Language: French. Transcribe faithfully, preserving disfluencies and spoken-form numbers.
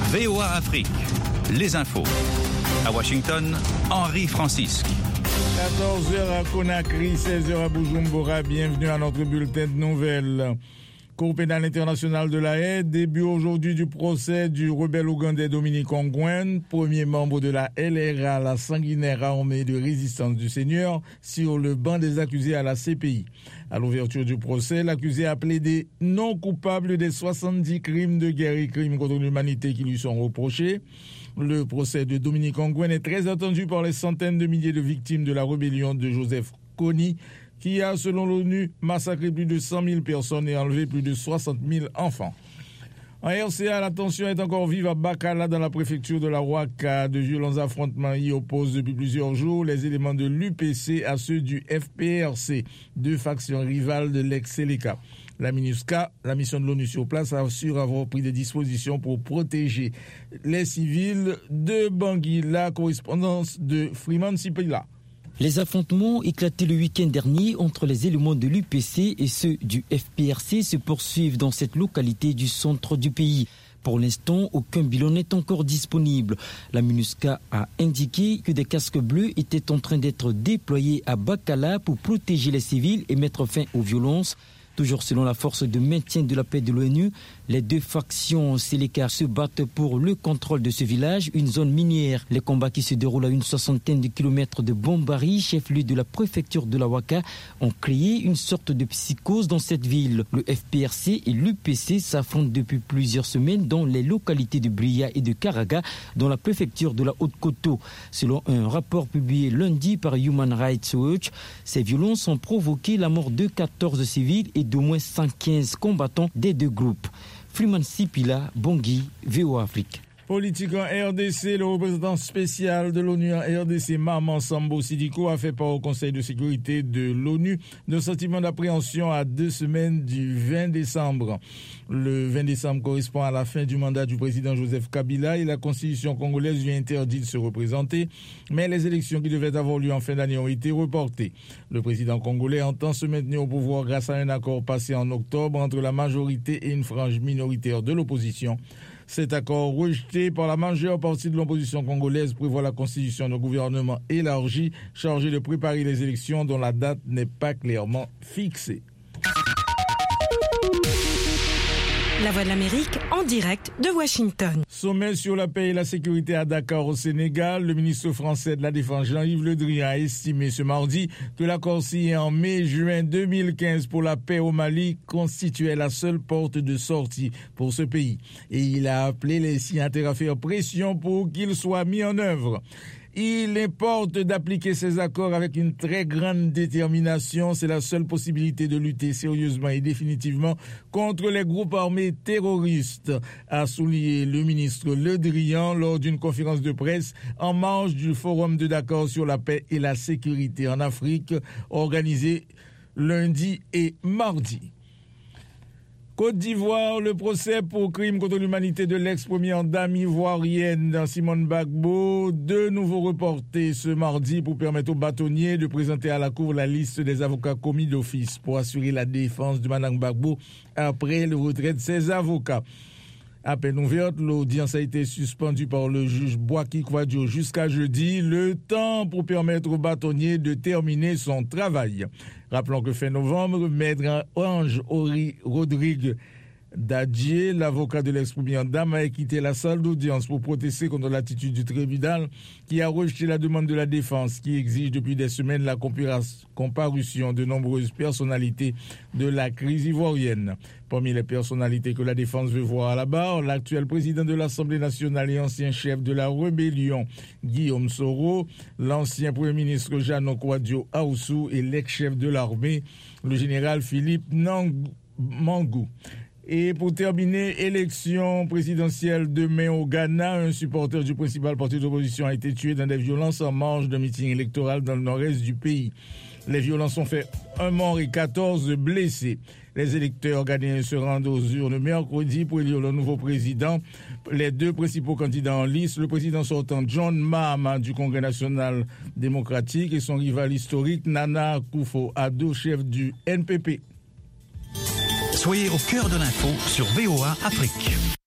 V O A Afrique, les infos. À Washington, Henri Francisque. quatorze heures à Conakry, seize heures à Bujumbura. Bienvenue à notre bulletin de nouvelles. Cour pénale internationale de la Haye, début aujourd'hui du procès du rebelle ougandais Dominique Ongwen, premier membre de la L R A, la sanguinaire armée de résistance du Seigneur, sur le banc des accusés à la C P I. À l'ouverture du procès, l'accusé a plaidé non coupable des soixante-dix crimes de guerre et crimes contre l'humanité qui lui sont reprochés. Le procès de Dominique Ongwen est très attendu par les centaines de milliers de victimes de la rébellion de Joseph Kony, qui a, selon l'ONU, massacré plus de cent mille personnes et enlevé plus de soixante mille enfants. En R C A, la tension est encore vive à Bakala, dans la préfecture de la Ouaka. De violents affrontements y opposent depuis plusieurs jours les éléments de l'U P C à ceux du F P R C, deux factions rivales de l'ex-Seleka. La MINUSCA, la mission de l'ONU sur place, assure avoir pris des dispositions pour protéger les civils de Bangui. La correspondance de Freeman Sipila. Les affrontements éclatés le week-end dernier entre les éléments de l'U P C et ceux du F P R C se poursuivent dans cette localité du centre du pays. Pour l'instant, aucun bilan n'est encore disponible. La MINUSCA a indiqué que des casques bleus étaient en train d'être déployés à Bakala pour protéger les civils et mettre fin aux violences. Toujours selon la force de maintien de la paix de l'ONU, les deux factions Seleka se battent pour le contrôle de ce village, une zone minière. Les combats qui se déroulent à une soixantaine de kilomètres de Bombari, chef-lieu de la préfecture de la Ouaka, ont créé une sorte de psychose dans cette ville. Le F P R C et l'U P C s'affrontent depuis plusieurs semaines dans les localités de Bria et de Karaga, dans la préfecture de la Haute-Koto. Selon un rapport publié lundi par Human Rights Watch, ces violences ont provoqué la mort de quatorze civils et d'au moins cent quinze combattants des deux groupes. Freeman Sipila, Bangui, V O A Afrique. Politique en R D C, le représentant spécial de l'ONU en R D C, Maman Sambo Sidiko, a fait part au Conseil de sécurité de l'ONU d'un sentiment d'appréhension à deux semaines du vingt décembre. Le vingt décembre correspond à la fin du mandat du président Joseph Kabila et la constitution congolaise lui interdit de se représenter, mais les élections qui devaient avoir lieu en fin d'année ont été reportées. Le président congolais entend se maintenir au pouvoir grâce à un accord passé en octobre entre la majorité et une frange minoritaire de l'opposition. Cet accord, rejeté par la majeure partie de l'opposition congolaise, prévoit la constitution d'un gouvernement élargi chargé de préparer les élections dont la date n'est pas clairement fixée. La Voix de l'Amérique en direct de Washington. Sommet sur la paix et la sécurité à Dakar au Sénégal. Le ministre français de la Défense Jean-Yves Le Drian a estimé ce mardi que l'accord signé en mai-juin deux mille quinze pour la paix au Mali constituait la seule porte de sortie pour ce pays. Et il a appelé les signataires à faire pression pour qu'il soit mis en œuvre. Il importe d'appliquer ces accords avec une très grande détermination. C'est la seule possibilité de lutter sérieusement et définitivement contre les groupes armés terroristes, a souligné le ministre Le Drian lors d'une conférence de presse en marge du Forum de Dakar sur la paix et la sécurité en Afrique, organisé lundi et mardi. Côte d'Ivoire, le procès pour crime contre l'humanité de l'ex-première dame ivoirienne Simone Gbagbo, de nouveau reporté ce mardi pour permettre aux bâtonniers de présenter à la cour la liste des avocats commis d'office pour assurer la défense de Mme Gbagbo après le retrait de ses avocats. À peine ouverte, l'audience a été suspendue par le juge Boaki Kouadio jusqu'à jeudi, le temps pour permettre aux bâtonniers de terminer son travail. Rappelons que fin novembre, Maître Ange Ori Rodrigue Dadjié, l'avocat de l'ex-première dame, a quitté la salle d'audience pour protester contre l'attitude du tribunal qui a rejeté la demande de la défense qui exige depuis des semaines la comparution de nombreuses personnalités de la crise ivoirienne. Parmi les personnalités que la défense veut voir à la barre, l'actuel président de l'Assemblée nationale et ancien chef de la rébellion, Guillaume Soro, l'ancien premier ministre Jeannot Kouadio Aoussou et l'ex-chef de l'armée, le général Philippe Mangou. Et pour terminer, élection présidentielle demain au Ghana, un supporter du principal parti d'opposition a été tué dans des violences en marge d'un meeting électoral dans le nord-est du pays. Les violences ont fait un mort et quatorze blessés. Les électeurs ghanéens se rendent aux urnes mercredi pour élire le nouveau président. Les deux principaux candidats en lice, le président sortant John Mahama du Congrès national démocratique et son rival historique Nana Akufo-Addo, chef du N P P. Soyez au cœur de l'info sur V O A Afrique.